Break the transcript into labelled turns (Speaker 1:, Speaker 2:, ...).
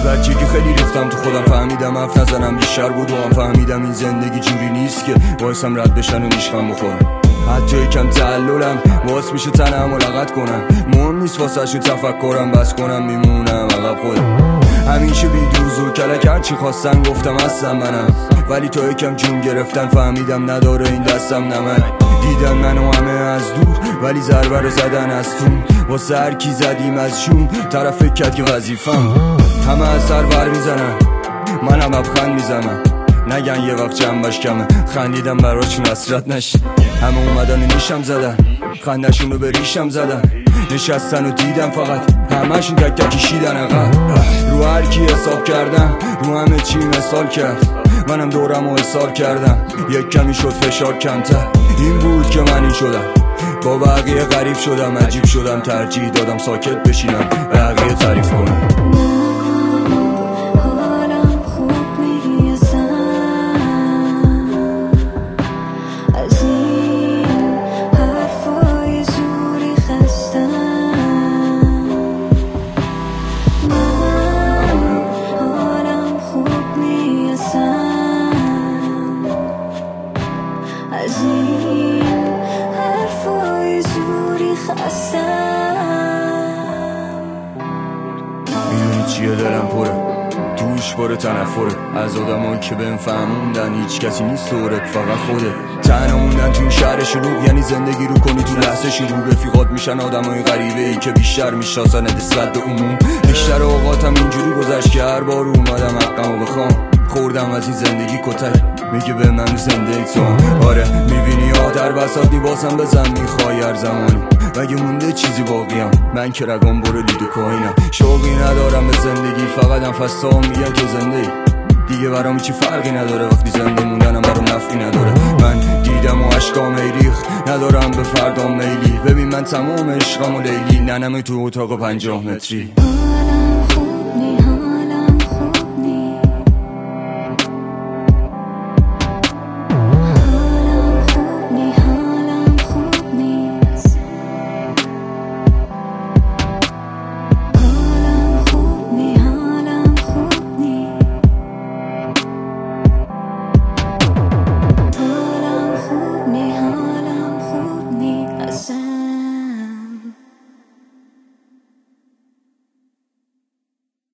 Speaker 1: بچگی خیلی ریختم تو خودم، فهمیدم حرف نزنم بیشتر بود و هم فهمیدم این زندگی جوری نیست که باعثم رد بشن و نیشخم بخورم. حتی یکم تعللم باعث میشه تنم ملاقات کنم، مهم نیست واسه شو تفکرم بس کنم میمونم عقب خودم. همیشه بیدوز و کلک هرچی خواستن گفتم هستم منم، ولی تا یکم جون گرفتن فهمیدم نداره این دستم نمک. دیدن منو همه از دور ولی ضربه رو زدن از تو، واسه هر کی زدیم از شون طرف فکر کرد که وظیفم. همه از سر بر میزنن منم لبخند میزنم، نگن یه وقت جنبش کمه، خندیدم براشون حسرت نشه. همه اومدن و نیشم زدن، خندشون رو به ریشم زدن، نشستن و دیدم فقط همه‌شون تک تک کشیدن عقب. رو هر کی حساب کردم رو همه چی مثال کرد، منم دورم و حسار کردم یک کمی شد فشار کمتر. این بود که من این شدم، با بقیه غریب شدم، عجیب شدم، ترجیح دادم ساکت بشینم بقیه تعریف کنم. میدونی چیه دلم پره، توش باره تنفره از آدمایی که بهم فهموندن هیچ کسی نیست دورت فقط خوده. تنها موندن تو این شهر شلوغ، یعنی زندگی رو کنی تو لحظه شروع. رفیقات میشن آدمای غریبه ای که بیشتر میشناسن نسبت به عموم. بیشتر اوقاتم اینجوری گذشت که هر بار اومدم حقمو بخوام، خوردم از این زندگی کتک میگه به من زنده تو. آره میبینی در بساط لیباسم بزن میخوای هر زمانی، مگه مونده چیزی باقیم؟ من که رگم برو لید و کاینم، شوقی ندارم به زندگی، فقط انفستا میگن تو زنده ای. دیگه برام چی فرقی نداره وقتی زنده موندنم برام نفعی نداره. من دیدم و عشقام ریخ ندارم به فردام میلی، ببین من تمام عشقم و لیلی ننم تو اتاق 50 متری.